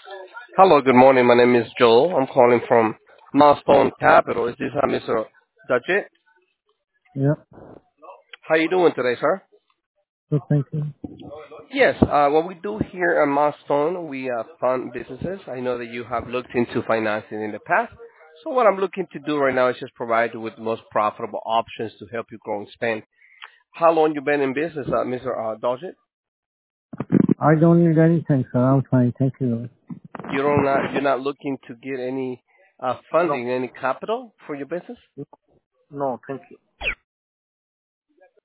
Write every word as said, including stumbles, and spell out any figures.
Hello, good morning. My name is Joel. I'm calling from Milestone Capital. Is this uh, mister Dutchett? Yeah. How you doing today, sir? Good, thank you. Yes, uh, what we do here at Milestone, we uh, fund businesses. I know that you have looked into financing in the past. So what I'm looking to do right now is just provide you with the most profitable options to help you grow and spend. How long you been in business, uh, mister Uh, Dodgett? I don't need anything, sir. I'm fine. Thank you. You don't not you're not looking to get any uh, No, funding, any capital for your business? no, thank you.